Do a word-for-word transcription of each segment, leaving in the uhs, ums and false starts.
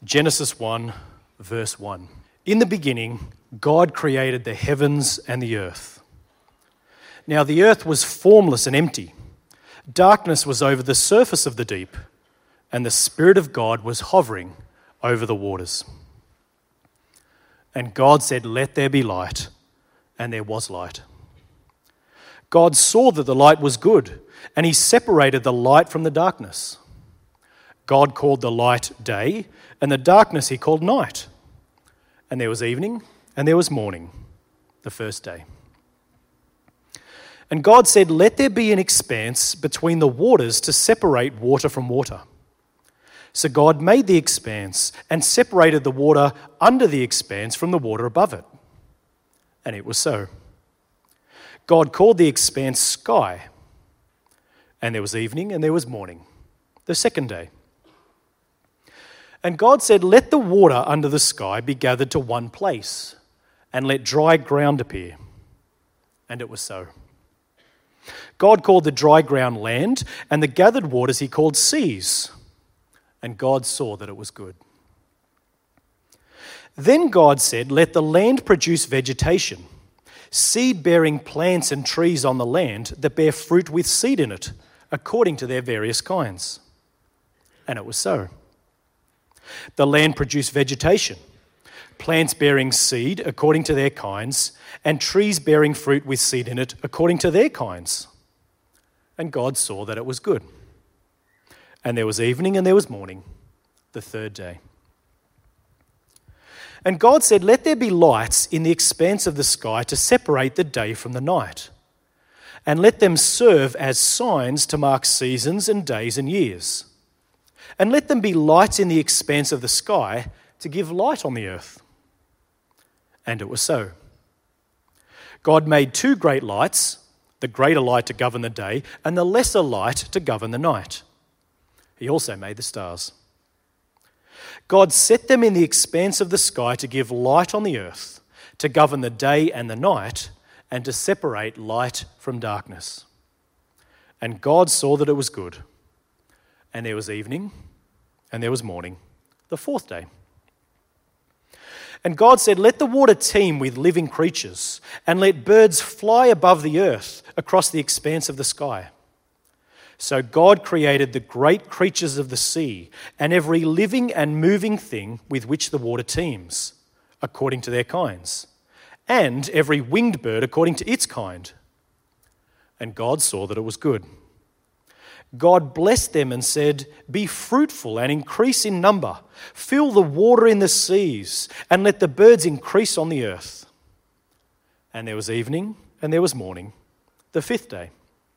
Genesis one, verse one. In the beginning, God created the heavens and the earth. Now the earth was formless and empty. Darkness was over the surface of the deep, and the Spirit of God was hovering over the waters. And God said, "Let there be light," and there was light. God saw that the light was good, and he separated the light from the darkness. God called the light day, and the darkness he called night. And there was evening, and there was morning, the first day. And God said, "Let there be an expanse between the waters to separate water from water." So God made the expanse and separated the water under the expanse from the water above it. And it was so. God called the expanse sky. And there was evening and there was morning, the second day. And God said, "Let the water under the sky be gathered to one place, and let dry ground appear." And it was so. God called the dry ground land, and the gathered waters he called seas. And God saw that it was good. Then God said, "Let the land produce vegetation, seed-bearing plants and trees on the land that bear fruit with seed in it, according to their various kinds." And it was so. The land produced vegetation, plants bearing seed according to their kinds, and trees bearing fruit with seed in it according to their kinds. And God saw that it was good. And there was evening and there was morning, the third day. And God said, "Let there be lights in the expanse of the sky to separate the day from the night, and let them serve as signs to mark seasons and days and years. And let them be lights in the expanse of the sky to give light on the earth." And it was so. God made two great lights, the greater light to govern the day, and the lesser light to govern the night. He also made the stars. God set them in the expanse of the sky to give light on the earth, to govern the day and the night, and to separate light from darkness. And God saw that it was good. And there was evening, and there was morning, the fourth day. And God said, "Let the water teem with living creatures, and let birds fly above the earth across the expanse of the sky." So God created the great creatures of the sea, and every living and moving thing with which the water teems, according to their kinds, and every winged bird according to its kind. And God saw that it was good. God blessed them and said, "Be fruitful and increase in number. Fill the water in the seas, and let the birds increase on the earth." And there was evening, and there was morning, the fifth day.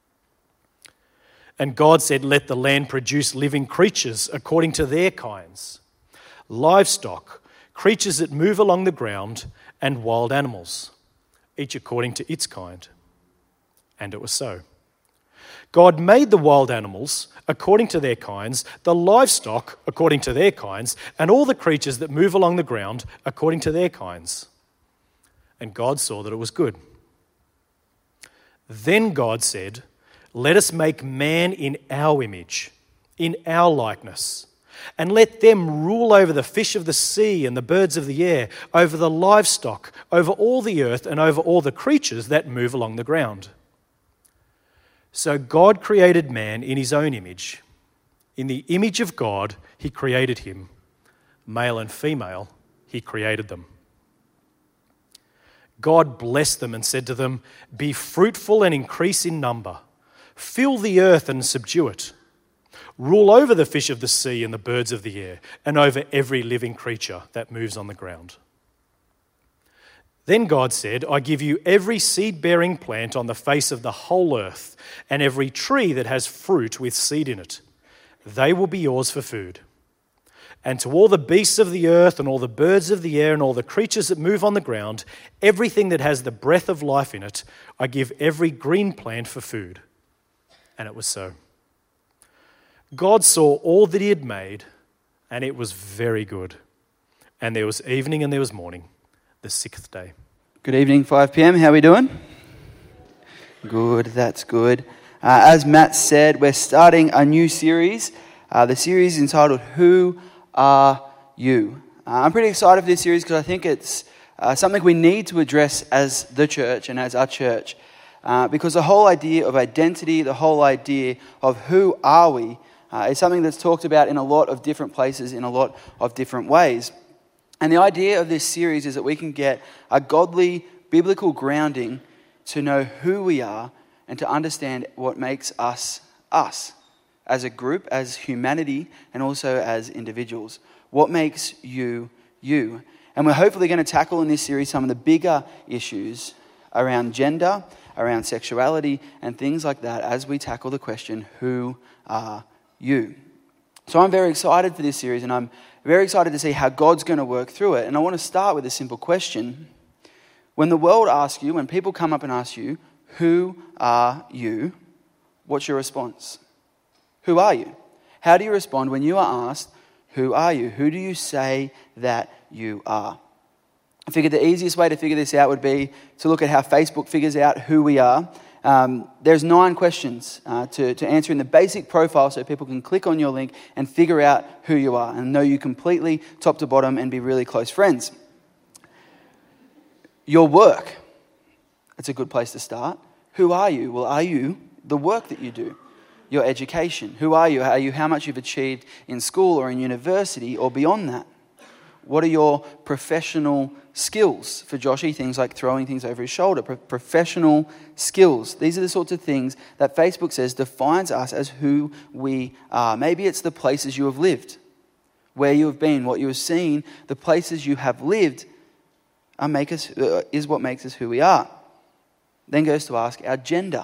And God said, "Let the land produce living creatures according to their kinds, livestock, creatures that move along the ground, and wild animals, each according to its kind." And it was so. God made the wild animals according to their kinds, the livestock according to their kinds, and all the creatures that move along the ground according to their kinds. And God saw that it was good. Then God said, "Let us make man in our image, in our likeness, and let them rule over the fish of the sea and the birds of the air, over the livestock, over all the earth, and over all the creatures that move along the ground." So God created man in his own image. In the image of God, he created him. Male and female, he created them. God blessed them and said to them, "Be fruitful and increase in number. Fill the earth and subdue it. Rule over the fish of the sea and the birds of the air, and over every living creature that moves on the ground." Then God said, "I give you every seed-bearing plant on the face of the whole earth, and every tree that has fruit with seed in it. They will be yours for food. And to all the beasts of the earth and all the birds of the air and all the creatures that move on the ground, everything that has the breath of life in it, I give every green plant for food." And it was so. God saw all that he had made, and it was very good. And there was evening and there was morning, the sixth day. Good evening, five p.m. How are we doing? Good, that's good. Uh, as Matt said, we're starting a new series. Uh, the series is entitled, Who Are you? Uh, I'm pretty excited for this series because I think it's uh, something we need to address as the church and as our church. Uh, because the whole idea of identity, the whole idea of who are we, uh, is something that's talked about in a lot of different places, in a lot of different ways. And the idea of this series is that we can get a godly, biblical grounding to know who we are and to understand what makes us us as a group, as humanity, and also as individuals. What makes you you? And we're hopefully going to tackle in this series some of the bigger issues around gender, around sexuality, and things like that as we tackle the question, who are you? So I'm very excited for this series, and I'm very excited to see how God's going to work through it. And I want to start with a simple question. When the world asks you, when people come up and ask you, who are you? What's your response? Who are you? How do you respond when you are asked, who are you? Who do you say that you are? I figured the easiest way to figure this out would be to look at how Facebook figures out who we are. Um, there's nine questions uh, to, to answer in the basic profile so people can click on your link and figure out who you are and know you completely top to bottom and be really close friends. Your work, that's a good place to start. Who are you? Well, are you the work that you do? Your education. Who are you? Are you how much you've achieved in school or in university or beyond that? What are your professional skills? For Joshy, things like throwing things over his shoulder. Pro- professional skills. These are the sorts of things that Facebook says defines us as who we are. Maybe it's the places you have lived, where you have been, what you have seen. The places you have lived are make us, uh, is what makes us who we are. Then goes to ask our gender.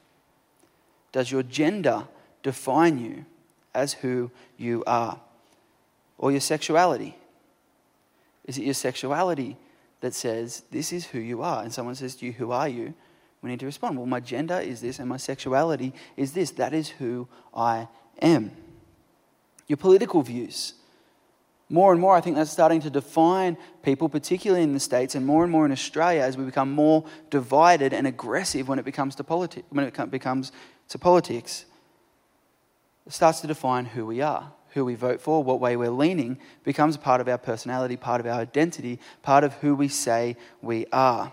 Does your gender define you as who you are? Or your sexuality? Is it your sexuality that says, this is who you are? And someone says to you, who are you? We need to respond, well, my gender is this and my sexuality is this. That is who I am. Your political views. More and more, I think that's starting to define people, particularly in the States and more and more in Australia, as we become more divided and aggressive when it becomes to politi- when it becomes to politics. It starts to define who we are, who we vote for, what way we're leaning, becomes part of our personality, part of our identity, part of who we say we are.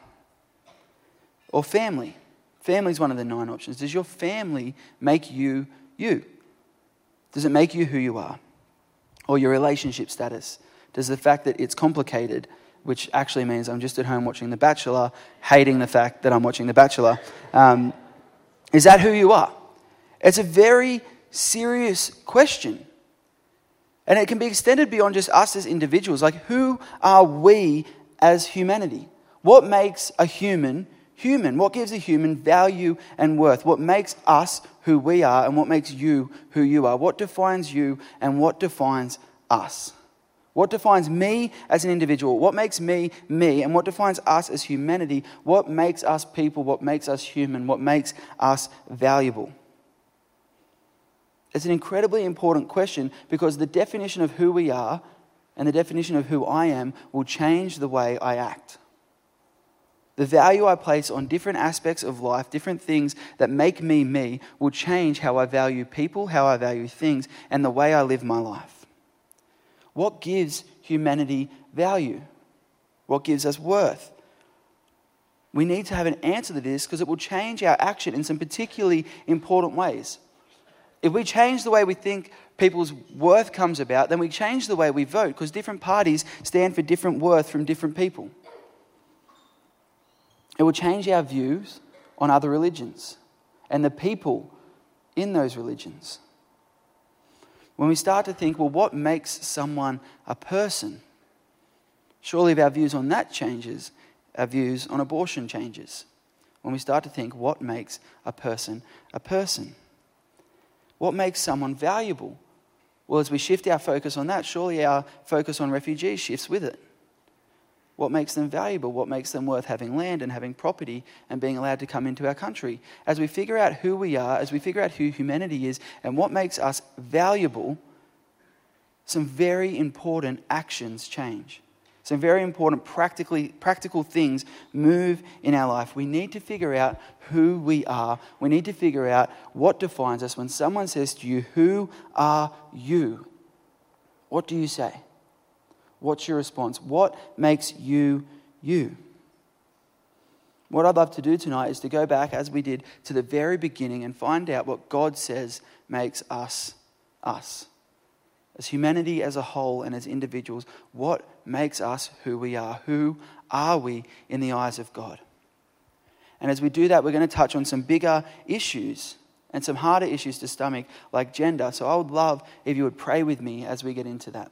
Or family. Family is one of the nine options. Does your family make you you? Does it make you who you are? Or your relationship status? Does the fact that it's complicated, which actually means I'm just at home watching The Bachelor, hating the fact that I'm watching The Bachelor, um, is that who you are? It's a very serious question. And it can be extended beyond just us as individuals. Like, who are we as humanity? What makes a human human? What gives a human value and worth? What makes us who we are and what makes you who you are? What defines you and what defines us? What defines me as an individual? What makes me me? And what defines us as humanity? What makes us people? What makes us human? What makes us valuable? It's an incredibly important question because the definition of who we are and the definition of who I am will change the way I act. The value I place on different aspects of life, different things that make me me, will change how I value people, how I value things, and the way I live my life. What gives humanity value? What gives us worth? We need to have an answer to this because it will change our action in some particularly important ways. If we change the way we think people's worth comes about, then we change the way we vote because different parties stand for different worth from different people. It will change our views on other religions and the people in those religions. When we start to think, well, what makes someone a person? Surely if our views on that changes, our views on abortion changes. When we start to think, what makes a person a person? What makes someone valuable? Well, as we shift our focus on that, surely our focus on refugees shifts with it. What makes them valuable? What makes them worth having land and having property and being allowed to come into our country? As we figure out who we are, as we figure out who humanity is and what makes us valuable, some very important actions change. Some very important practically practical things move in our life. We need to figure out who we are. We need to figure out what defines us. When someone says to you, who are you? What do you say? What's your response? What makes you you? What I'd love to do tonight is to go back, as we did, to the very beginning and find out what God says makes us us. As humanity as a whole and as individuals, what makes us who we are? Who are we in the eyes of God? And as we do that, we're going to touch on some bigger issues and some harder issues to stomach, like gender. So I would love if you would pray with me as we get into that.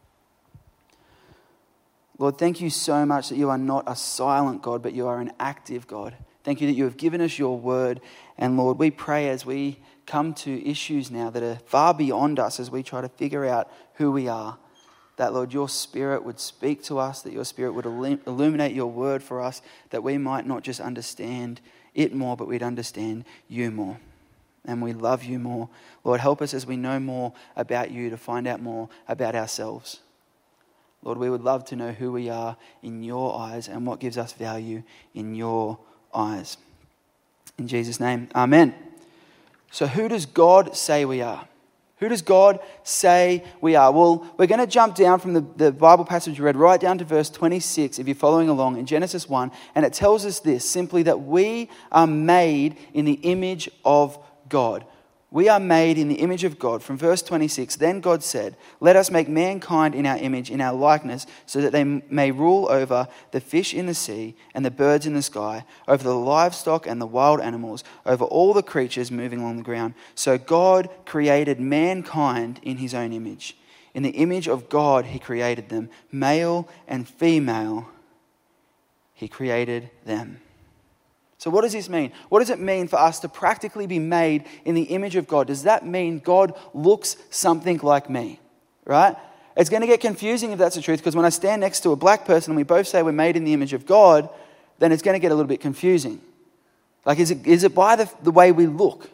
Lord, thank you so much that you are not a silent God, but you are an active God. Thank you that you have given us your word. And Lord, we pray as we come to issues now that are far beyond us, as we try to figure out who we are, that, Lord, your Spirit would speak to us, that your Spirit would illuminate your word for us, that we might not just understand it more, but we'd understand you more. And we love you more. Lord, help us as we know more about you to find out more about ourselves. Lord, we would love to know who we are in your eyes and what gives us value in your eyes. In Jesus' name, amen. So who does God say we are? Who does God say we are? Well, we're going to jump down from the, the Bible passage we read right down to verse twenty-six, if you're following along, in Genesis one. And it tells us this, simply that we are made in the image of God. We are made in the image of God. From verse twenty-six, then God said, let us make mankind in our image, in our likeness, so that they may rule over the fish in the sea and the birds in the sky, over the livestock and the wild animals, over all the creatures moving along the ground. So God created mankind in his own image. In the image of God he created them. Male and female he created them. So what does this mean? What does it mean for us to practically be made in the image of God? Does that mean God looks something like me? Right? It's going to get confusing if that's the truth, because when I stand next to a black person and we both say we're made in the image of God, then it's going to get a little bit confusing. Like, is it, is it by the, the way we look?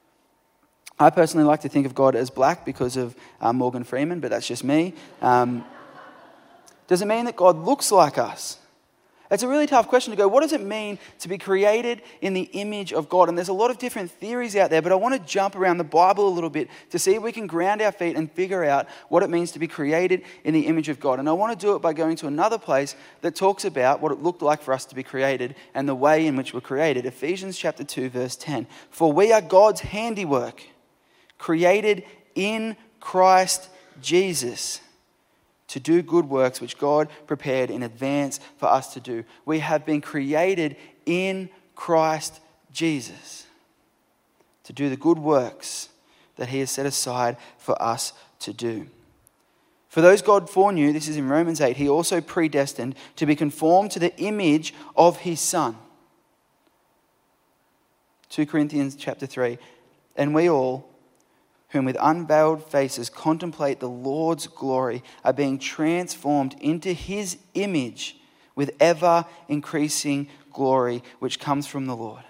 I personally like to think of God as black because of uh, Morgan Freeman, but that's just me. Um, does it mean that God looks like us? It's a really tough question to go, what does it mean to be created in the image of God? And there's a lot of different theories out there, but I want to jump around the Bible a little bit to see if we can ground our feet and figure out what it means to be created in the image of God. And I want to do it by going to another place that talks about what it looked like for us to be created and the way in which we're created. Ephesians chapter two, verse ten. For we are God's handiwork, created in Christ Jesus, to do good works which God prepared in advance for us to do. We have been created in Christ Jesus to do the good works that he has set aside for us to do. For those God foreknew, this is in Romans eight, he also predestined to be conformed to the image of his Son. Second Corinthians chapter three, and we all, whom with unveiled faces contemplate the Lord's glory, are being transformed into his image with ever increasing glory, which comes from the Lord.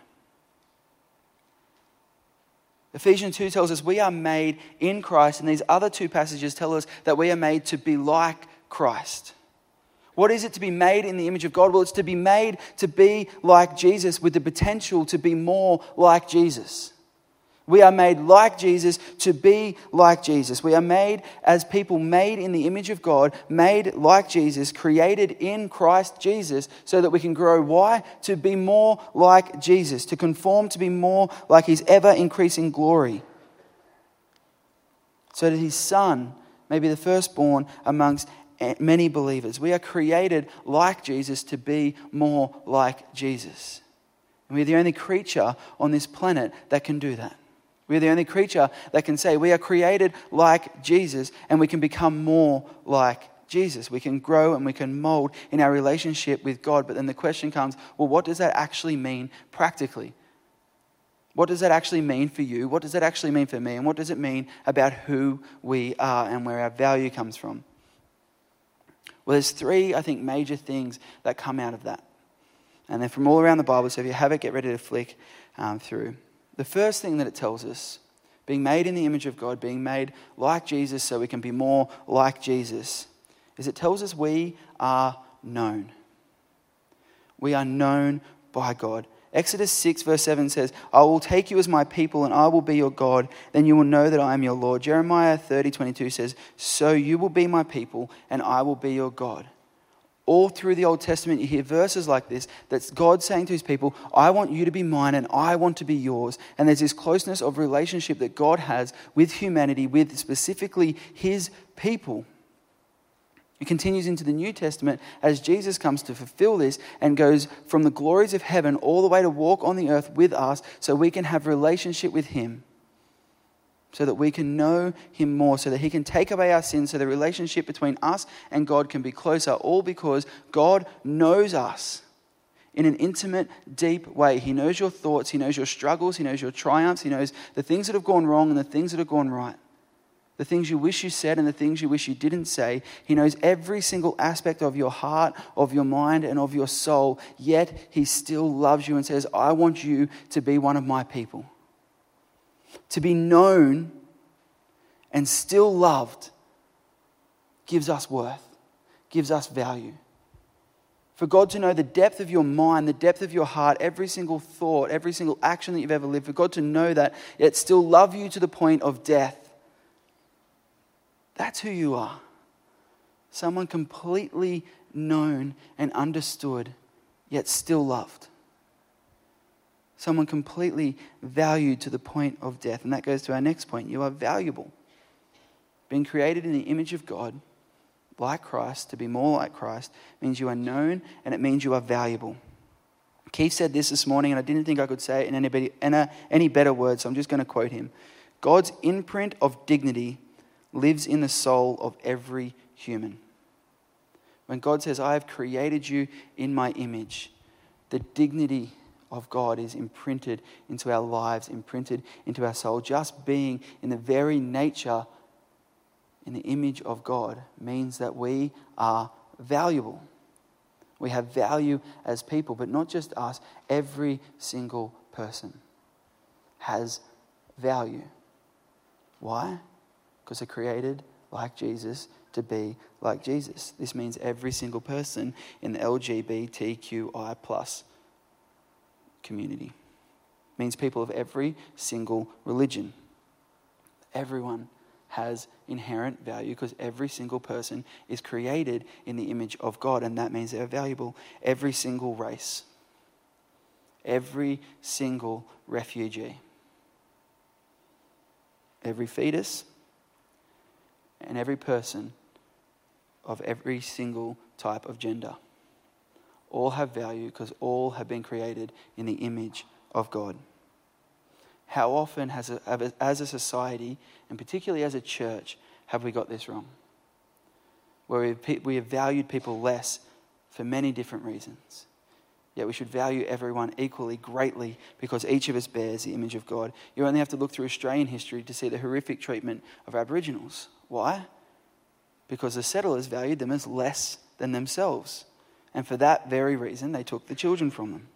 Ephesians two tells us we are made in Christ, and these other two passages tell us that we are made to be like Christ. What is it to be made in the image of God? Well, it's to be made to be like Jesus, with the potential to be more like Jesus. We are made like Jesus to be like Jesus. We are made as people made in the image of God, made like Jesus, created in Christ Jesus, so that we can grow. Why? To be more like Jesus, to conform to be more like his ever-increasing glory, so that his Son may be the firstborn amongst many believers. We are created like Jesus to be more like Jesus. And we're the only creature on this planet that can do that. We're the only creature that can say we are created like Jesus, and we can become more like Jesus. We can grow and we can mold in our relationship with God. But then the question comes, well, what does that actually mean practically? What does that actually mean for you? What does that actually mean for me? And what does it mean about who we are and where our value comes from? Well, there's three, I think, major things that come out of that. And they're from all around the Bible, so if you have it, get ready to flick um, through. The first thing that it tells us, being made in the image of God, being made like Jesus so we can be more like Jesus, is it tells us we are known. We are known by God. Exodus six verse seven says, I will take you as my people and I will be your God. Then you will know that I am your Lord. Jeremiah thirty twenty-two says, so you will be my people and I will be your God. All through the Old Testament, you hear verses like this, that's God saying to his people, I want you to be mine and I want to be yours. And there's this closeness of relationship that God has with humanity, with specifically his people. It continues into the New Testament as Jesus comes to fulfill this and goes from the glories of heaven all the way to walk on the earth with us so we can have relationship with him, so that we can know him more, so that he can take away our sins, so the relationship between us and God can be closer, all because God knows us in an intimate, deep way. He knows your thoughts, he knows your struggles, he knows your triumphs, he knows the things that have gone wrong and the things that have gone right. The things you wish you said and the things you wish you didn't say. He knows every single aspect of your heart, of your mind, and of your soul. Yet he still loves you and says, I want you to be one of my people. To be known and still loved gives us worth, gives us value. For God to know the depth of your mind, the depth of your heart, every single thought, every single action that you've ever lived, for God to know that, yet still love you to the point of death. That's who you are. Someone completely known and understood, yet still loved. Someone completely valued to the point of death. And that goes to our next point. You are valuable. Being created in the image of God, like Christ, to be more like Christ, means you are known and it means you are valuable. Keith said this this morning, and I didn't think I could say it in any, in a, any better words, so I'm just going to quote him. God's imprint of dignity lives in the soul of every human. When God says, I have created you in my image, the dignity of God is imprinted into our lives, imprinted into our soul. Just being in the very nature, in the image of God, means that we are valuable. We have value as people, but not just us. Every single person has value. Why? Because they're created like Jesus to be like Jesus. This means every single person in the L G B T Q I plus community. It means people of every single religion. Everyone has inherent value because every single person is created in the image of God, and that means they're valuable. Every single race. Every single refugee. Every fetus. And every person of every single type of gender. All have value because all have been created in the image of God. How often has a, as a society, and particularly as a church, have we got this wrong? Where we've, we have valued people less for many different reasons. Yet we should value everyone equally, greatly, because each of us bears the image of God. You only have to look through Australian history to see the horrific treatment of Aboriginals. Why? Because the settlers valued them as less than themselves. And for that very reason, they took the children from them.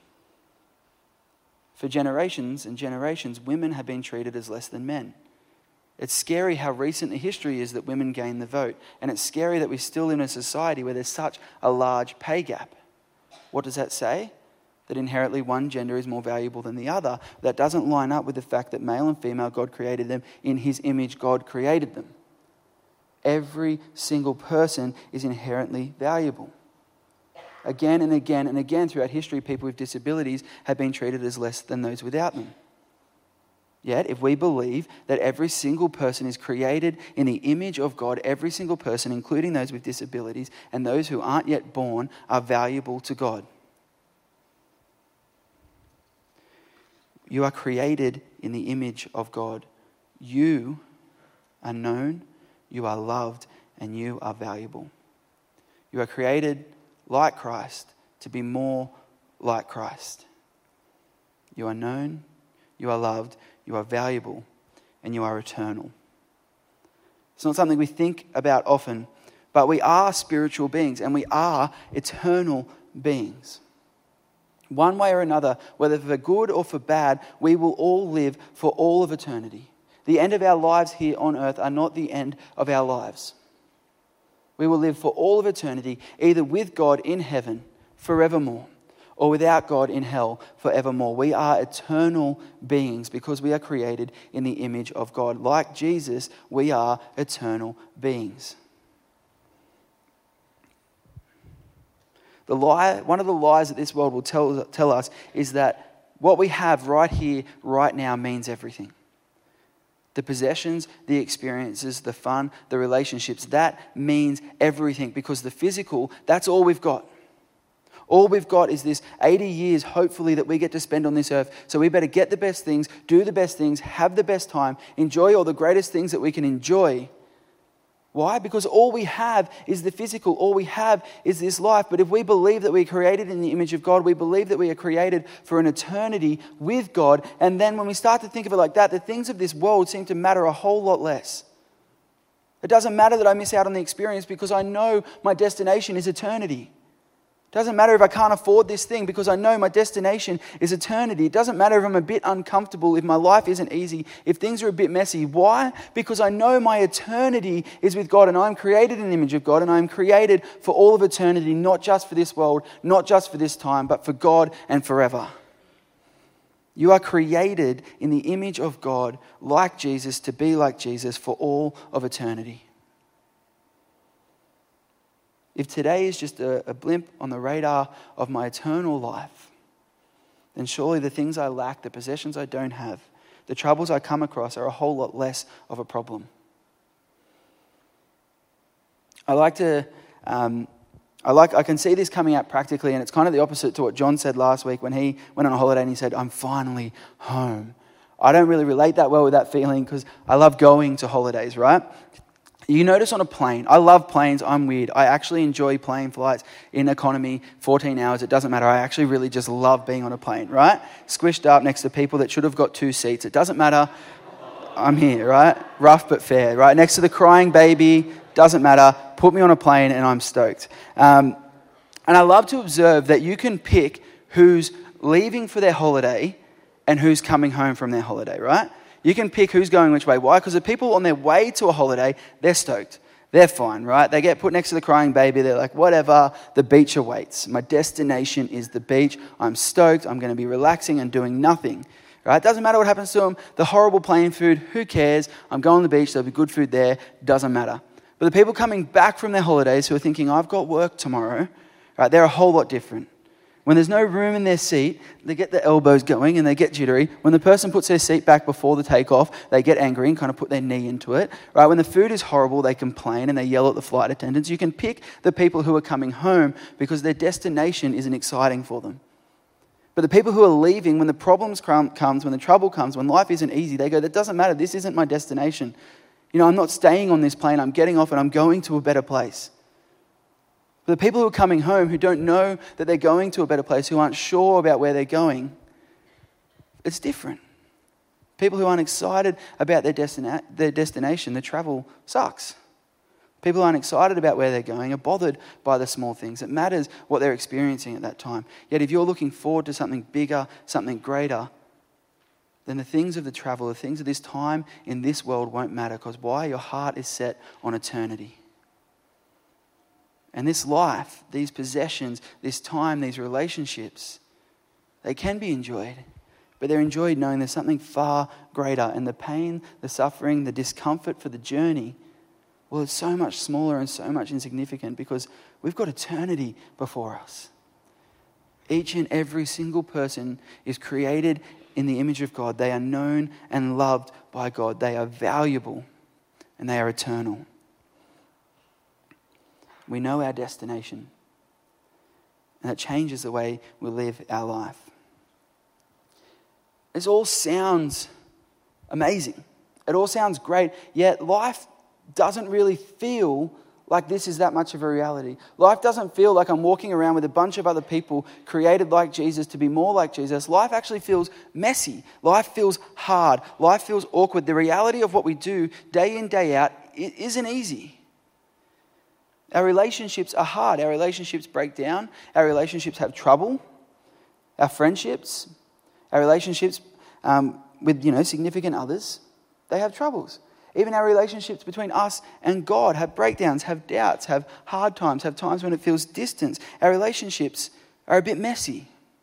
For generations and generations, women have been treated as less than men. It's scary how recent the history is that women gain the vote. And it's scary that we're still in a society where there's such a large pay gap. What does that say? That inherently one gender is more valuable than the other. That doesn't line up with the fact that male and female, God created them in his image. God created them. Every single person is inherently valuable. Again and again and again throughout history, people with disabilities have been treated as less than those without them. Yet, if we believe that every single person is created in the image of God, every single person, including those with disabilities and those who aren't yet born, are valuable to God. You are created in the image of God. You are known, you are loved, and you are valuable. You are created like Christ to be more like Christ. You are known, you are loved, you are valuable, and you are eternal. It's not something we think about often, but we are spiritual beings and we are eternal beings. One way or another, whether for good or for bad, we will all live for all of eternity. The end of our lives here on earth are not the end of our lives. We will live for all of eternity, either with God in heaven forevermore, or without God in hell forevermore. We are eternal beings because we are created in the image of God. Like Jesus, we are eternal beings. The lie, one of the lies that this world will tell, tell us is that what we have right here, right now means everything. The possessions, the experiences, the fun, the relationships, that means everything because the physical, that's all we've got. All we've got is this eighty years, hopefully, that we get to spend on this earth. So we better get the best things, do the best things, have the best time, enjoy all the greatest things that we can enjoy. Why? Because all we have is the physical. All we have is this life. But if we believe that we're created in the image of God, we believe that we are created for an eternity with God. And then when we start to think of it like that, the things of this world seem to matter a whole lot less. It doesn't matter that I miss out on the experience because I know my destination is eternity. It doesn't matter if I can't afford this thing because I know my destination is eternity. It doesn't matter if I'm a bit uncomfortable, if my life isn't easy, if things are a bit messy. Why? Because I know my eternity is with God and I'm created in the image of God and I'm created for all of eternity, not just for this world, not just for this time, but for God and forever. You are created in the image of God, like Jesus, to be like Jesus for all of eternity. If today is just a, a blimp on the radar of my eternal life, then surely the things I lack, the possessions I don't have, the troubles I come across are a whole lot less of a problem. I like to, um, I like, I can see this coming out practically, and it's kind of the opposite to what John said last week when he went on a holiday and he said, "I'm finally home." I don't really relate that well with that feeling because I love going to holidays, right? You notice on a plane, I love planes, I'm weird. I actually enjoy plane flights in economy, fourteen hours, it doesn't matter. I actually really just love being on a plane, right? Squished up next to people that should have got two seats. It doesn't matter. I'm here, right? Rough but fair, right? Next to the crying baby, doesn't matter. Put me on a plane and I'm stoked. Um, and I love to observe that you can pick who's leaving for their holiday and who's coming home from their holiday, right? You can pick who's going which way. Why? Because the people on their way to a holiday, they're stoked. They're fine, right? They get put next to the crying baby. They're like, whatever, the beach awaits. My destination is the beach. I'm stoked. I'm going to be relaxing and doing nothing, right? It doesn't matter what happens to them. The horrible plane food, who cares? I'm going to the beach. There'll be good food there. Doesn't matter. But the people coming back from their holidays who are thinking, I've got work tomorrow, right? They're a whole lot different. When there's no room in their seat, they get their elbows going and they get jittery. When the person puts their seat back before the takeoff, they get angry and kind of put their knee into it. Right? When the food is horrible, they complain and they yell at the flight attendants. You can pick the people who are coming home because their destination isn't exciting for them. But the people who are leaving, when the problems come, comes, when the trouble comes, when life isn't easy, they go, that doesn't matter. This isn't my destination. You know, I'm not staying on this plane. I'm getting off and I'm going to a better place. The people who are coming home, who don't know that they're going to a better place, who aren't sure about where they're going, it's different. People who aren't excited about their, destina- their destination, the travel sucks. People who aren't excited about where they're going are bothered by the small things. It matters what they're experiencing at that time. Yet if you're looking forward to something bigger, something greater, then the things of the travel, the things of this time in this world won't matter. Because why? Your heart is set on eternity. And this life, these possessions, this time, these relationships, they can be enjoyed. But they're enjoyed knowing there's something far greater. And the pain, the suffering, the discomfort for the journey, well, it's so much smaller and so much insignificant because we've got eternity before us. Each and every single person is created in the image of God. They are known and loved by God. They are valuable and they are eternal. We know our destination, and it changes the way we live our life. This all sounds amazing. It all sounds great, yet life doesn't really feel like this is that much of a reality. Life doesn't feel like I'm walking around with a bunch of other people created like Jesus to be more like Jesus. Life actually feels messy. Life feels hard. Life feels awkward. The reality of what we do day in, day out, it isn't easy. Our relationships are hard. Our relationships break down. Our relationships have trouble. Our friendships, our relationships um, with, you know, significant others, they have troubles. Even our relationships between us and God have breakdowns, have doubts, have hard times, have times when it feels distant. Our relationships are a bit messy.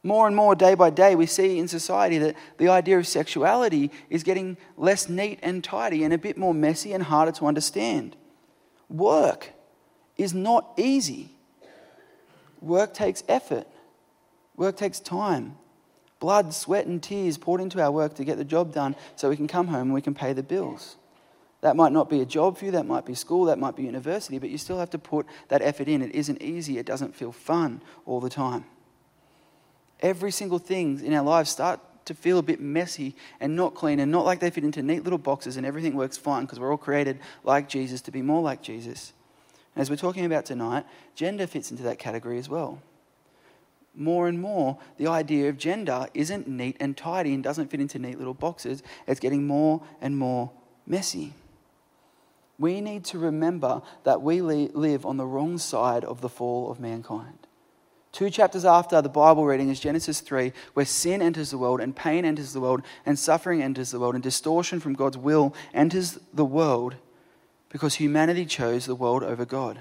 More and more, day by day, we see in society that the idea of sexuality is getting less neat and tidy and a bit more messy and harder to understand. Work is not easy. Work takes effort. Work takes time. Blood, sweat and tears poured into our work to get the job done so we can come home and we can pay the bills. That might not be a job for you, that might be school, that might be university, but you still have to put that effort in. It isn't easy, it doesn't feel fun all the time. Every single thing in our lives start to feel a bit messy and not clean and not like they fit into neat little boxes and everything works fine because we're all created like Jesus to be more like Jesus. And as we're talking about tonight, gender fits into that category as well. More and more, the idea of gender isn't neat and tidy and doesn't fit into neat little boxes. It's getting more and more messy. We need to remember that we live on the wrong side of the fall of mankind. Two chapters after the Bible reading is Genesis three, where sin enters the world and pain enters the world and suffering enters the world and distortion from God's will enters the world because humanity chose the world over God.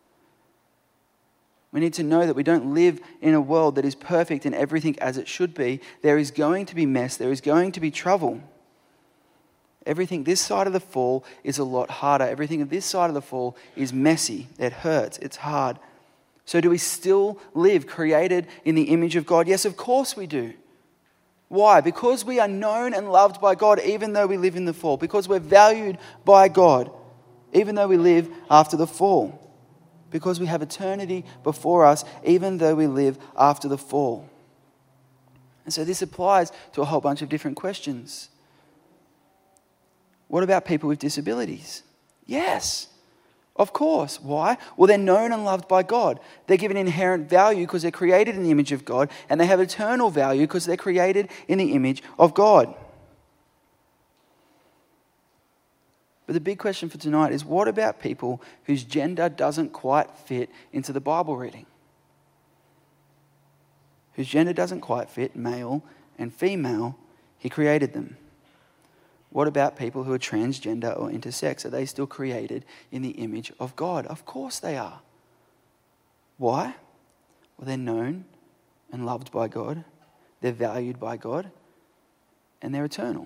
We need to know that we don't live in a world that is perfect and everything as it should be. There is going to be mess. There is going to be trouble. Everything this side of the fall is a lot harder. Everything on this side of the fall is messy. It hurts. It's hard. So do we still live created in the image of God? Yes, of course we do. Why? Because we are known and loved by God even though we live in the fall. Because we're valued by God even though we live after the fall. Because we have eternity before us even though we live after the fall. And so this applies to a whole bunch of different questions. What about people with disabilities? Yes. Of course. Why? Well, they're known and loved by God. They're given inherent value because they're created in the image of God, and they have eternal value because they're created in the image of God. But the big question for tonight is, what about people whose gender doesn't quite fit into the Bible reading? Whose gender doesn't quite fit, male and female, He created them. What about people who are transgender or intersex? Are they still created in the image of God? Of course they are. Why? Well, they're known and loved by God. They're valued by God. And they're eternal.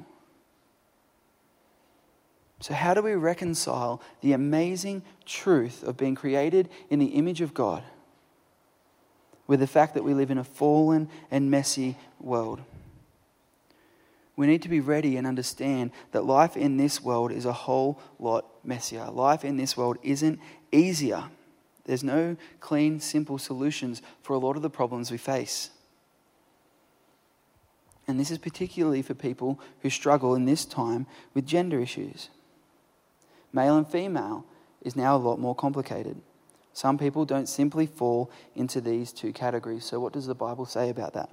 So how do we reconcile the amazing truth of being created in the image of God with the fact that we live in a fallen and messy world? We need to be ready and understand that life in this world is a whole lot messier. Life in this world isn't easier. There's no clean, simple solutions for a lot of the problems we face. And this is particularly for people who struggle in this time with gender issues. Male and female is now a lot more complicated. Some people don't simply fall into these two categories. So what does the Bible say about that?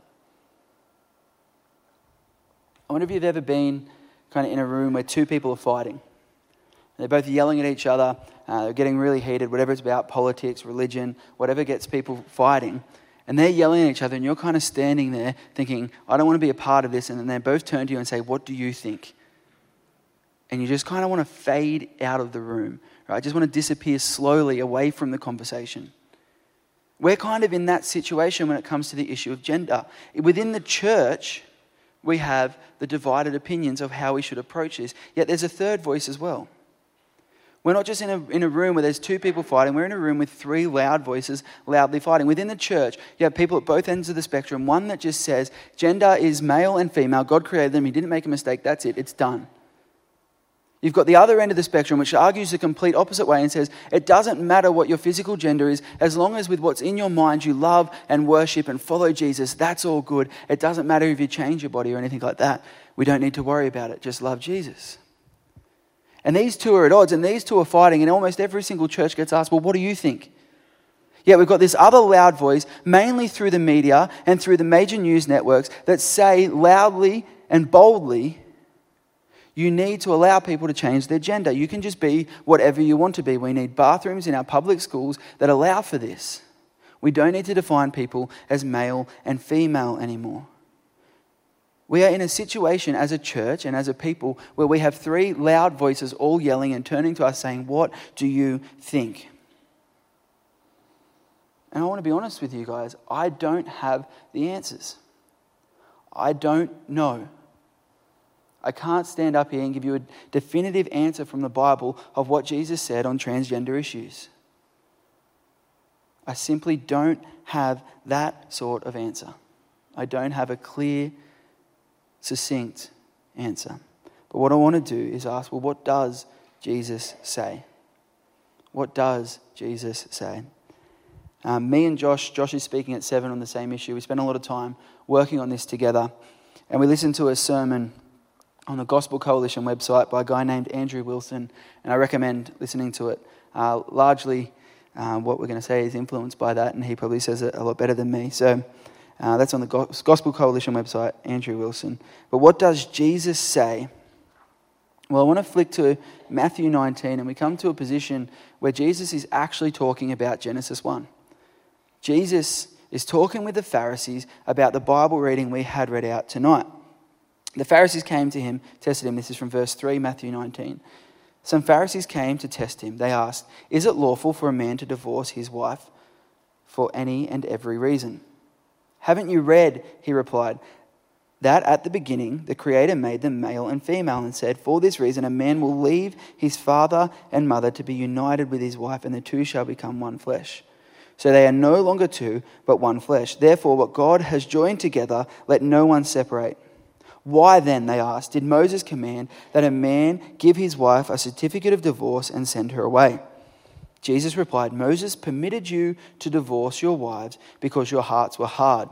I wonder if you've ever been kind of in a room where two people are fighting. They're both yelling at each other, uh, they're getting really heated, whatever it's about, politics, religion, whatever gets people fighting. And they're yelling at each other and you're kind of standing there thinking, I don't want to be a part of this. And then they both turn to you and say, what do you think? And you just kind of want to fade out of the room, right? Just want to disappear slowly away from the conversation. We're kind of in that situation when it comes to the issue of gender. Within the church, we have the divided opinions of how we should approach this. Yet there's a third voice as well. We're not just in a, in a room where there's two people fighting. We're in a room with three loud voices loudly fighting. Within the church, you have people at both ends of the spectrum. One that just says, gender is male and female. God created them. He didn't make a mistake. That's it. It's done. You've got the other end of the spectrum, which argues the complete opposite way and says, it doesn't matter what your physical gender is, as long as with what's in your mind you love and worship and follow Jesus, that's all good. It doesn't matter if you change your body or anything like that. We don't need to worry about it. Just love Jesus. And these two are at odds, and these two are fighting, and almost every single church gets asked, well, what do you think? Yet we've got this other loud voice, mainly through the media and through the major news networks, that say loudly and boldly, you need to allow people to change their gender. You can just be whatever you want to be. We need bathrooms in our public schools that allow for this. We don't need to define people as male and female anymore. We are in a situation as a church and as a people where we have three loud voices all yelling and turning to us saying, what do you think? And I want to be honest with you guys, I don't have the answers. I don't know. I can't stand up here and give you a definitive answer from the Bible of what Jesus said on transgender issues. I simply don't have that sort of answer. I don't have a clear, succinct answer. But what I want to do is ask, well, what does Jesus say? What does Jesus say? Um, me and Josh, Josh is speaking at seven on the same issue. We spent a lot of time working on this together. And we listened to a sermon on the Gospel Coalition website by a guy named Andrew Wilson. And I recommend listening to it. Uh, largely, uh, what we're going to say is influenced by that. And he probably says it a lot better than me. So uh, that's on the Go- Gospel Coalition website, Andrew Wilson. But what does Jesus say? Well, I want to flick to Matthew nineteen, and we come to a position where Jesus is actually talking about Genesis one. Jesus is talking with the Pharisees about the Bible reading we had read out tonight. The Pharisees came to him, tested him. This is from verse three, Matthew nineteen. Some Pharisees came to test him. They asked, "Is it lawful for a man to divorce his wife for any and every reason?" "Haven't you read," he replied, "that at the beginning the Creator made them male and female and said, 'For this reason a man will leave his father and mother to be united with his wife, and the two shall become one flesh.' So they are no longer two, but one flesh. Therefore what God has joined together, let no one separate." "Why then," they asked, "did Moses command that a man give his wife a certificate of divorce and send her away?" Jesus replied, "Moses permitted you to divorce your wives because your hearts were hard.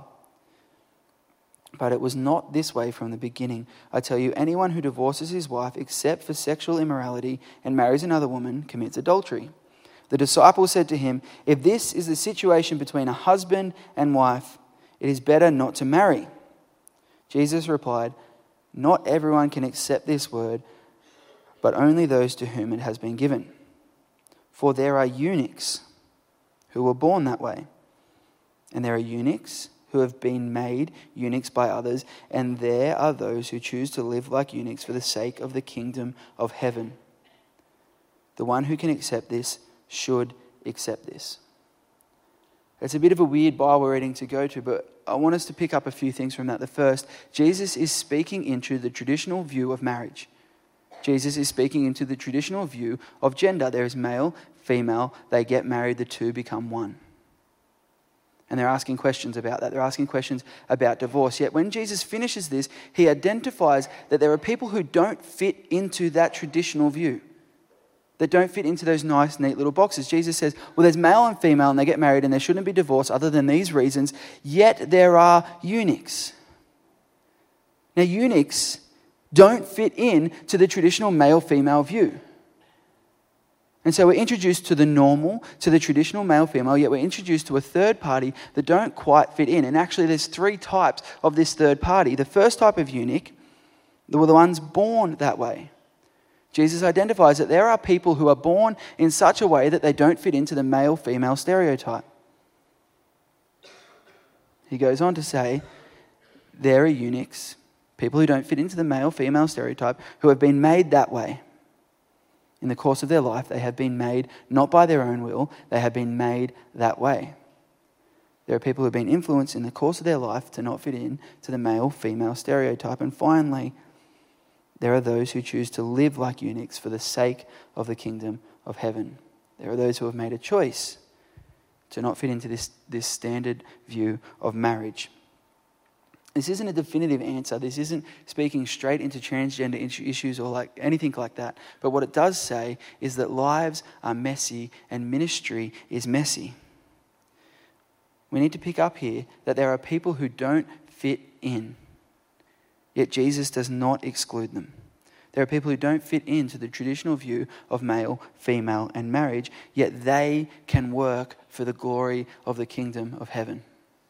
But it was not this way from the beginning. I tell you, anyone who divorces his wife except for sexual immorality and marries another woman commits adultery." The disciples said to him, "If this is the situation between a husband and wife, it is better not to marry." Jesus replied, "Not everyone can accept this word, but only those to whom it has been given. For there are eunuchs who were born that way, and there are eunuchs who have been made eunuchs by others, and there are those who choose to live like eunuchs for the sake of the kingdom of heaven. The one who can accept this should accept this." It's a bit of a weird Bible reading to go to, but I want us to pick up a few things from that. The first, Jesus is speaking into the traditional view of marriage. Jesus is speaking into the traditional view of gender. There is male, female, they get married, the two become one. And they're asking questions about that. They're asking questions about divorce. Yet when Jesus finishes this, he identifies that there are people who don't fit into that traditional view, that don't fit into those nice, neat little boxes. Jesus says, well, there's male and female, and they get married, and there shouldn't be divorce other than these reasons. Yet there are eunuchs. Now, eunuchs don't fit in to the traditional male-female view. And so we're introduced to the normal, to the traditional male-female, yet we're introduced to a third party that don't quite fit in. And actually there's three types of this third party. The first type of eunuch were the ones born that way. Jesus identifies that there are people who are born in such a way that they don't fit into the male-female stereotype. He goes on to say, there are eunuchs, people who don't fit into the male-female stereotype, who have been made that way. In the course of their life, they have been made not by their own will, they have been made that way. There are people who have been influenced in the course of their life to not fit in to the male-female stereotype. And finally, there are those who choose to live like eunuchs for the sake of the kingdom of heaven. There are those who have made a choice to not fit into this, this standard view of marriage. This isn't a definitive answer. This isn't speaking straight into transgender issues or like anything like that. But what it does say is that lives are messy and ministry is messy. We need to pick up here that there are people who don't fit in, yet Jesus does not exclude them. There are people who don't fit into the traditional view of male, female, and marriage, yet they can work for the glory of the kingdom of heaven.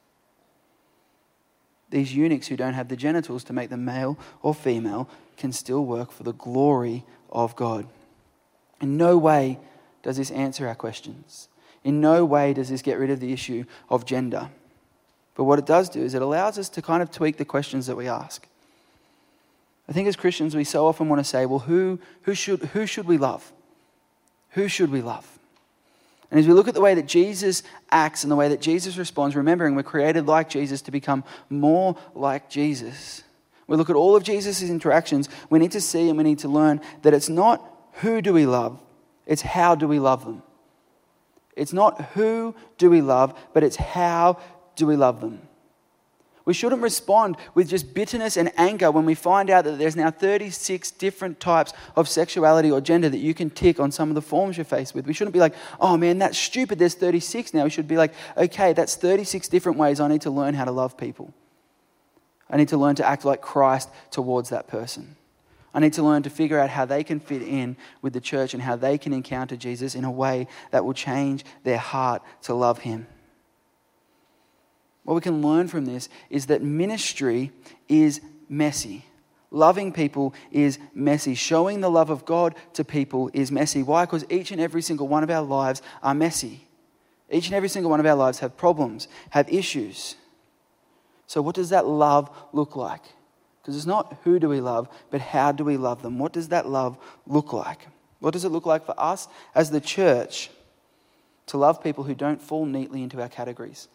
These eunuchs who don't have the genitals to make them male or female can still work for the glory of God. In no way does this answer our questions. In no way does this get rid of the issue of gender. But what it does do is it allows us to kind of tweak the questions that we ask. I think as Christians we so often want to say, well, who, who, should, who should we love? Who should we love? And as we look at the way that Jesus acts and the way that Jesus responds, remembering we're created like Jesus to become more like Jesus. We look at all of Jesus' interactions, we need to see and we need to learn that it's not who do we love, it's how do we love them. It's not who do we love, but it's how do we love them. We shouldn't respond with just bitterness and anger when we find out that there's now thirty-six different types of sexuality or gender that you can tick on some of the forms you're faced with. We shouldn't be like, oh man, that's stupid, there's thirty-six now. We should be like, okay, that's thirty-six different ways I need to learn how to love people. I need to learn to act like Christ towards that person. I need to learn to figure out how they can fit in with the church and how they can encounter Jesus in a way that will change their heart to love him. What we can learn from this is that ministry is messy. Loving people is messy. Showing the love of God to people is messy. Why? Because each and every single one of our lives are messy. Each and every single one of our lives have problems, have issues. So what does that love look like? Because it's not who do we love, but how do we love them? What does that love look like? What does it look like for us as the church to love people who don't fall neatly into our categories?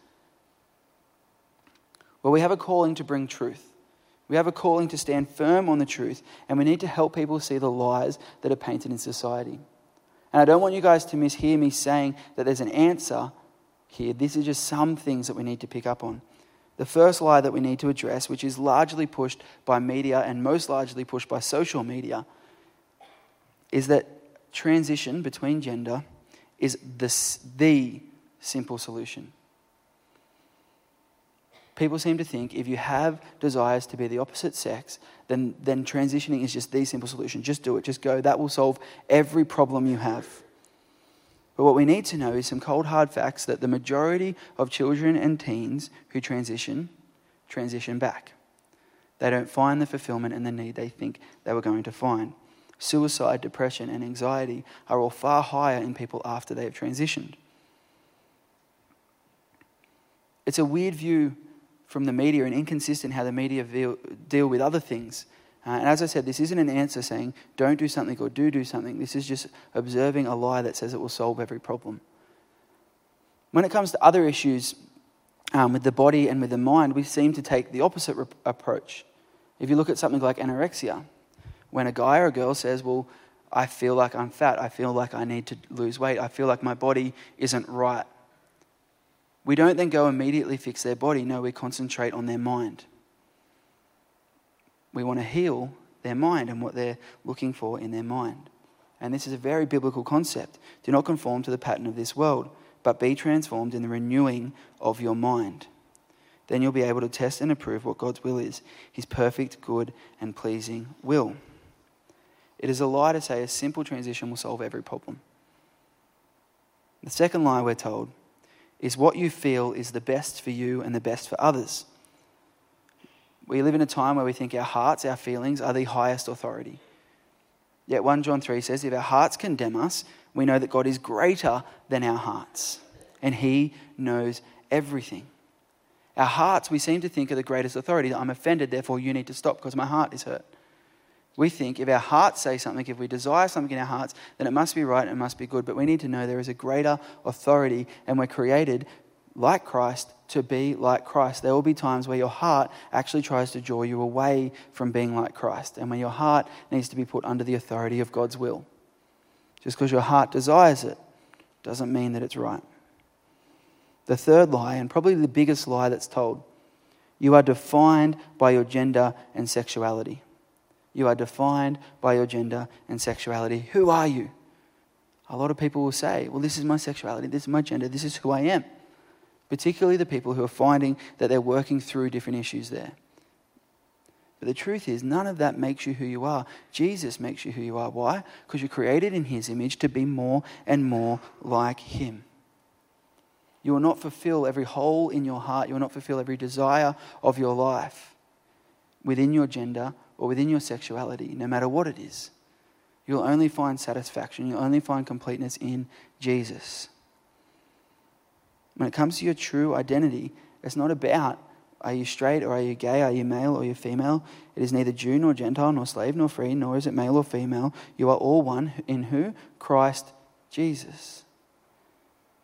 Well, we have a calling to bring truth. We have a calling to stand firm on the truth, and we need to help people see the lies that are painted in society. And I don't want you guys to mishear me saying that there's an answer here. This is just some things that we need to pick up on. The first lie that we need to address, which is largely pushed by media and most largely pushed by social media, is that transition between gender is the, the simple solution. People seem to think if you have desires to be the opposite sex, then, then transitioning is just the simple solution. Just do it, just go. That will solve every problem you have. But what we need to know is some cold hard facts that the majority of children and teens who transition, transition back. They don't find the fulfillment and the need they think they were going to find. Suicide, depression, and anxiety are all far higher in people after they have transitioned. It's a weird view from the media and inconsistent how the media deal, deal with other things. Uh, and as I said, this isn't an answer saying don't do something or do do something. This is just observing a lie that says it will solve every problem. When it comes to other issues um, with the body and with the mind, we seem to take the opposite re- approach. If you look at something like anorexia, when a guy or a girl says, well, I feel like I'm fat, I feel like I need to lose weight, I feel like my body isn't right. We don't then go immediately fix their body. No, we concentrate on their mind. We want to heal their mind and what they're looking for in their mind. And this is a very biblical concept. Do not conform to the pattern of this world, but be transformed in the renewing of your mind. Then you'll be able to test and approve what God's will is, his perfect, good, and pleasing will. It is a lie to say a simple transition will solve every problem. The second lie we're told is what you feel is the best for you and the best for others. We live in a time where we think our hearts, our feelings are the highest authority. Yet First John three says, if our hearts condemn us, we know that God is greater than our hearts, and he knows everything. Our hearts, we seem to think, are the greatest authority. I'm offended, therefore you need to stop because my heart is hurt. We think if our hearts say something, if we desire something in our hearts, then it must be right and it must be good. But we need to know there is a greater authority, and we're created like Christ to be like Christ. There will be times where your heart actually tries to draw you away from being like Christ, and when your heart needs to be put under the authority of God's will. Just because your heart desires it doesn't mean that it's right. The third lie, and probably the biggest lie that's told, you are defined by your gender and sexuality. You are defined by your gender and sexuality. Who are you? A lot of people will say, well, this is my sexuality, this is my gender, this is who I am. Particularly the people who are finding that they're working through different issues there. But the truth is, none of that makes you who you are. Jesus makes you who you are. Why? Because you're created in his image to be more and more like him. You will not fulfill every hole in your heart. You will not fulfill every desire of your life within your gender or within your sexuality, no matter what it is. You'll only find satisfaction. You'll only find completeness in Jesus. When it comes to your true identity, it's not about are you straight or are you gay, are you male or you female. It is neither Jew nor Gentile, nor slave nor free, nor is it male or female. You are all one in who? Christ Jesus.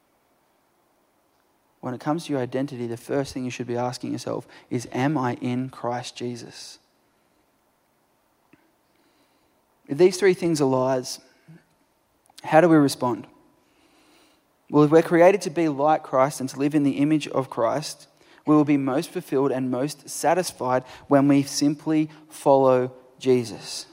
when it comes to your identity, the first thing you should be asking yourself is, am I in Christ Jesus? If these three things are lies, how do we respond? Well, if we're created to be like Christ and to live in the image of Christ, we will be most fulfilled and most satisfied when we simply follow Jesus.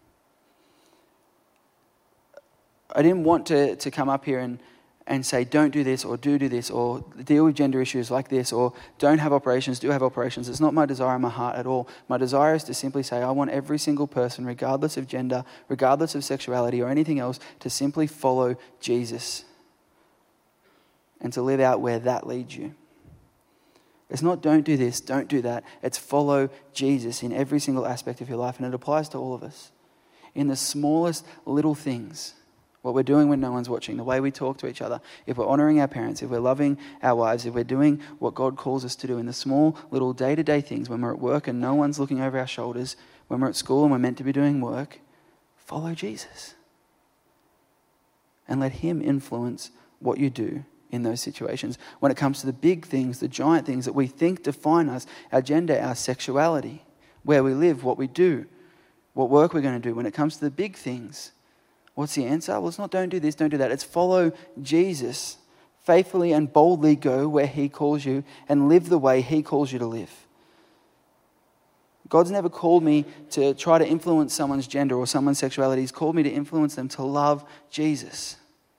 I didn't want to, to come up here and, and say, don't do this or do do this or deal with gender issues like this or don't have operations, do have operations. It's not my desire in my heart at all. My desire is to simply say, I want every single person, regardless of gender, regardless of sexuality or anything else, to simply follow Jesus and to live out where that leads you. It's not don't do this, don't do that. It's follow Jesus in every single aspect of your life, and it applies to all of us. In the smallest little things, what we're doing when no one's watching, the way we talk to each other, if we're honouring our parents, if we're loving our wives, if we're doing what God calls us to do in the small little day-to-day things, when we're at work and no one's looking over our shoulders, when we're at school and we're meant to be doing work, follow Jesus. And let him influence what you do in those situations. When it comes to the big things, the giant things that we think define us, our gender, our sexuality, where we live, what we do, what work we're going to do, when it comes to the big things, what's the answer? Well, it's not don't do this, don't do that. It's follow Jesus. Faithfully and boldly go where he calls you and live the way he calls you to live. God's never called me to try to influence someone's gender or someone's sexuality. He's called me to influence them to love Jesus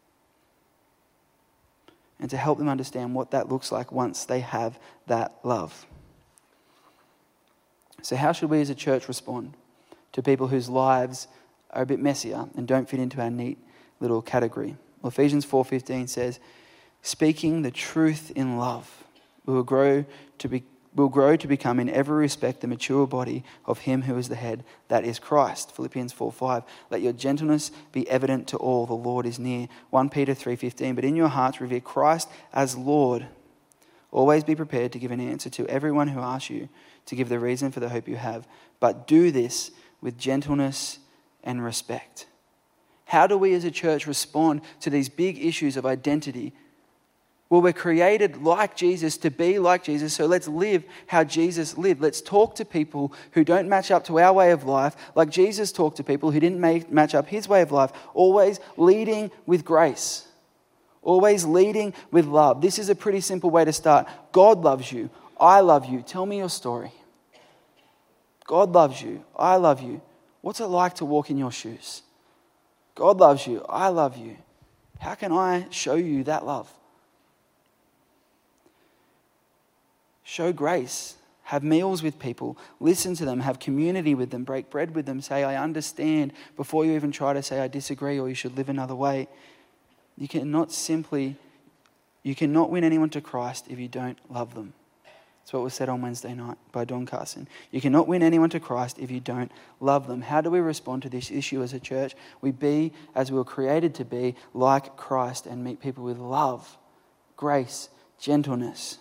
and to help them understand what that looks like once they have that love. So how should we as a church respond to people whose lives are a bit messier and don't fit into our neat little category? Well, Ephesians four fifteen says, speaking the truth in love, we will grow to be will grow to become in every respect the mature body of him who is the head, that is Christ. Philippians four five, let your gentleness be evident to all, the Lord is near. First Peter three fifteen, but in your hearts revere Christ as Lord. Always be prepared to give an answer to everyone who asks you to give the reason for the hope you have, but do this with gentleness and respect. How do we as a church respond to these big issues of identity? Well, we're created like Jesus to be like Jesus, so let's live how Jesus lived. Let's talk to people who don't match up to our way of life, like Jesus talked to people who didn't make, match up his way of life, always leading with grace, always leading with love. This is a pretty simple way to start. God loves you. I love you. Tell me your story. God loves you. I love you. What's it like to walk in your shoes? God loves you. I love you. How can I show you that love? Show grace. Have meals with people. Listen to them. Have community with them. Break bread with them. Say, I understand, before you even try to say, I disagree, or you should live another way. You cannot simply, you cannot win anyone to Christ if you don't love them. That's what was said on Wednesday night by Don Carson. You cannot win anyone to Christ if you don't love them. How do we respond to this issue as a church? We be as we were created to be, like Christ, and meet people with love, grace, gentleness.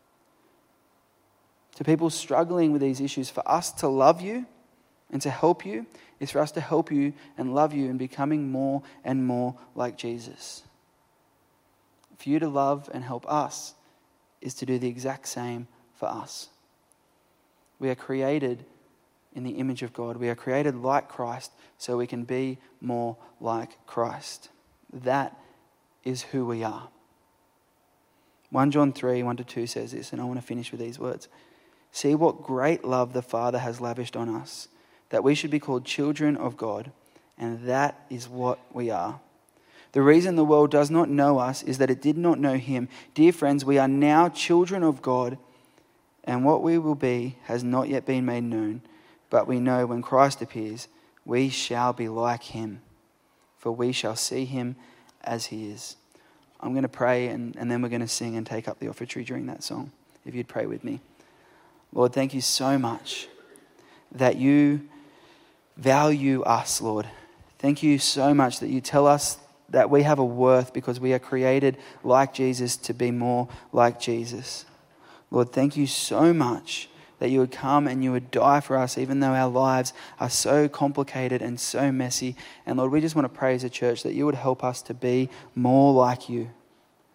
To people struggling with these issues, for us to love you and to help you is for us to help you and love you in becoming more and more like Jesus. For you to love and help us is to do the exact same for us. We are created in the image of God. We are created like Christ so we can be more like Christ. That is who we are. First John three, one to two says this, and I want to finish with these words. See what great love the Father has lavished on us, that we should be called children of God, and that is what we are. The reason the world does not know us is that it did not know him. Dear friends, we are now children of God, and what we will be has not yet been made known. But we know when Christ appears, we shall be like him, for we shall see him as he is. I'm going to pray, and, and then we're going to sing and take up the offertory during that song, if you'd pray with me. Lord, thank you so much that you value us, Lord. Thank you so much that you tell us that we have a worth because we are created like Jesus to be more like Jesus. Lord, thank you so much that you would come and you would die for us even though our lives are so complicated and so messy. And Lord, we just want to pray as a church that you would help us to be more like you.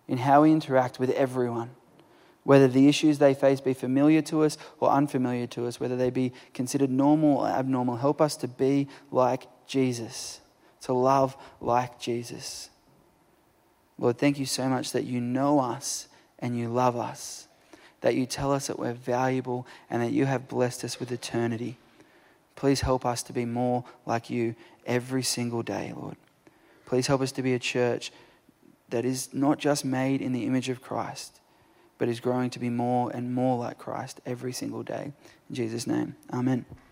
in how we interact with everyone, whether the issues they face be familiar to us or unfamiliar to us, whether they be considered normal or abnormal. Help us to be like Jesus, to love like Jesus. Lord, thank you so much that you know us and you love us, that you tell us that we're valuable and that you have blessed us with eternity. Please help us to be more like you every single day, Lord. Please help us to be a church that is not just made in the image of Christ, but is growing to be more and more like Christ every single day. In Jesus' name, amen.